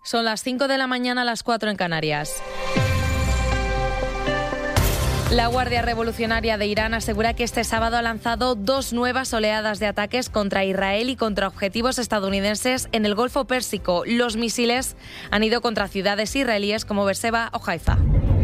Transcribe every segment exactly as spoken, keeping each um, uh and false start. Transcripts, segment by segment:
Son las cinco de la mañana, a las cuatro en Canarias. La Guardia Revolucionaria de Irán asegura que este sábado ha lanzado dos nuevas oleadas de ataques contra Israel y contra objetivos estadounidenses en el Golfo Pérsico. Los misiles han ido contra ciudades israelíes como Beerseba o Haifa.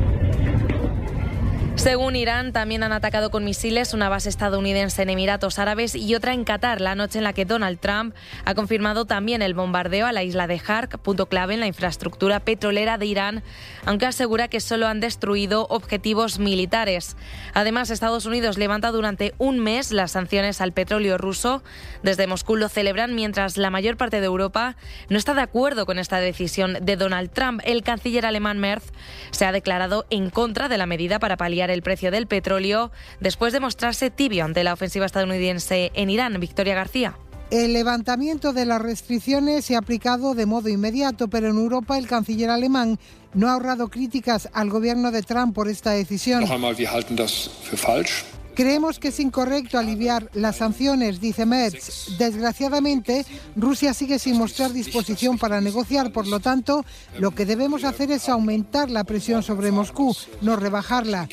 Según Irán, también han atacado con misiles una base estadounidense en Emiratos Árabes y otra en Qatar, la noche en la que Donald Trump ha confirmado también el bombardeo a la isla de Hark, punto clave en la infraestructura petrolera de Irán, aunque asegura que solo han destruido objetivos militares. Además, Estados Unidos levanta durante un mes las sanciones al petróleo ruso. Desde Moscú lo celebran, mientras la mayor parte de Europa no está de acuerdo con esta decisión de Donald Trump. El canciller alemán Merz se ha declarado en contra de la medida para paliar el precio del petróleo después de mostrarse tibio ante la ofensiva estadounidense en Irán. Victoria García. El levantamiento de las restricciones se ha aplicado de modo inmediato, pero en Europa el canciller alemán no ha ahorrado críticas al gobierno de Trump por esta decisión. Creemos que es incorrecto aliviar las sanciones, dice Merz. Desgraciadamente, Rusia sigue sin mostrar disposición para negociar. Por lo tanto, lo que debemos hacer es aumentar la presión sobre Moscú, no rebajarla.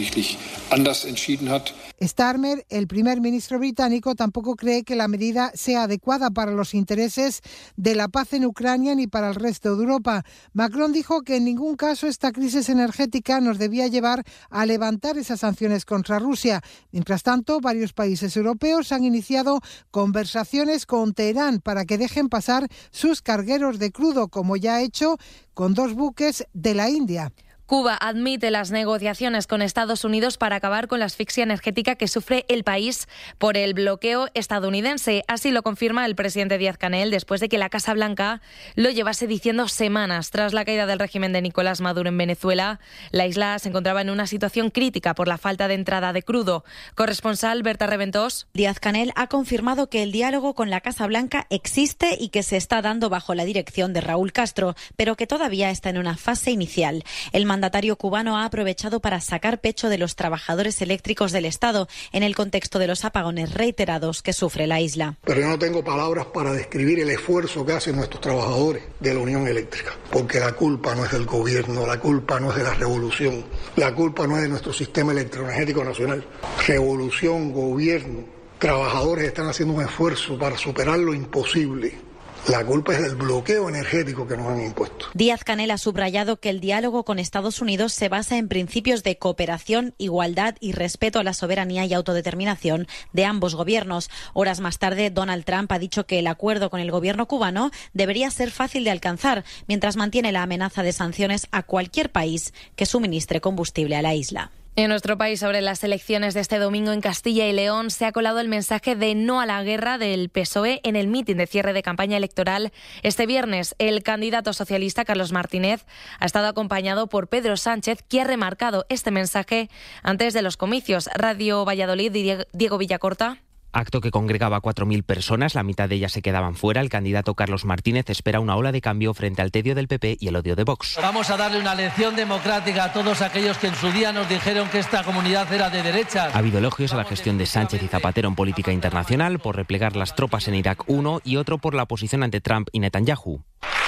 Starmer, el primer ministro británico, tampoco cree que la medida sea adecuada para los intereses de la paz en Ucrania ni para el resto de Europa. Macron dijo que en ningún caso esta crisis energética nos debía llevar a levantar esas sanciones contra Rusia. Mientras tanto, varios países europeos han iniciado conversaciones con Teherán para que dejen pasar sus cargueros de crudo, como ya ha hecho con dos buques de la India. Cuba admite las negociaciones con Estados Unidos para acabar con la asfixia energética que sufre el país por el bloqueo estadounidense. Así lo confirma el presidente Díaz-Canel después de que la Casa Blanca lo llevase diciendo semanas. Tras la caída del régimen de Nicolás Maduro en Venezuela, la isla se encontraba en una situación crítica por la falta de entrada de crudo. Corresponsal Berta Reventós. Díaz-Canel ha confirmado que el diálogo con la Casa Blanca existe y que se está dando bajo la dirección de Raúl Castro, pero que todavía está en una fase inicial. El El mandatario cubano ha aprovechado para sacar pecho de los trabajadores eléctricos del Estado en el contexto de los apagones reiterados que sufre la isla. Pero yo no tengo palabras para describir el esfuerzo que hacen nuestros trabajadores de la Unión Eléctrica, porque la culpa no es del gobierno, la culpa no es de la revolución, la culpa no es de nuestro sistema electroenergético nacional. Revolución, gobierno, trabajadores están haciendo un esfuerzo para superar lo imposible. La culpa es del bloqueo energético que nos han impuesto. Díaz-Canel ha subrayado que el diálogo con Estados Unidos se basa en principios de cooperación, igualdad y respeto a la soberanía y autodeterminación de ambos gobiernos. Horas más tarde, Donald Trump ha dicho que el acuerdo con el gobierno cubano debería ser fácil de alcanzar, mientras mantiene la amenaza de sanciones a cualquier país que suministre combustible a la isla. En nuestro país, sobre las elecciones de este domingo en Castilla y León, se ha colado el mensaje de no a la guerra del P S O E en el mitin de cierre de campaña electoral. Este viernes, el candidato socialista Carlos Martínez ha estado acompañado por Pedro Sánchez, que ha remarcado este mensaje antes de los comicios. Radio Valladolid, Diego Villacorta. Acto que congregaba a cuatro mil personas, la mitad de ellas se quedaban fuera. El candidato Carlos Martínez espera una ola de cambio frente al tedio del P P y el odio de Vox. Vamos a darle una lección democrática a todos aquellos que en su día nos dijeron que esta comunidad era de derechas. Ha habido elogios a la gestión de Sánchez y Zapatero en política internacional por replegar las tropas en Irak uno y otro por la posición ante Trump y Netanyahu.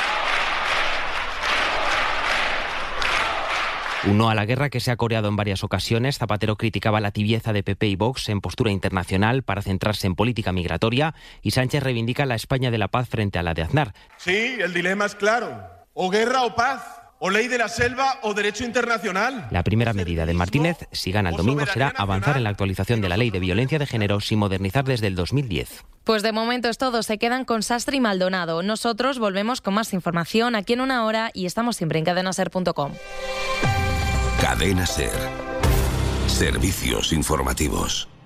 Un no a la guerra que se ha coreado en varias ocasiones. Zapatero criticaba la tibieza de P P y Vox en postura internacional para centrarse en política migratoria y Sánchez reivindica la España de la paz frente a la de Aznar. Sí, el dilema es claro. O guerra o paz. O ley de la selva o derecho internacional. La primera medida de Martínez, si gana el domingo, será avanzar en la actualización de la ley de violencia de género sin modernizar desde el dos mil diez. Pues de momento es todo. Se quedan con Sastre y Maldonado. Nosotros volvemos con más información aquí en una hora y estamos siempre en cadena ser punto com. Cadena Ser. Servicios informativos.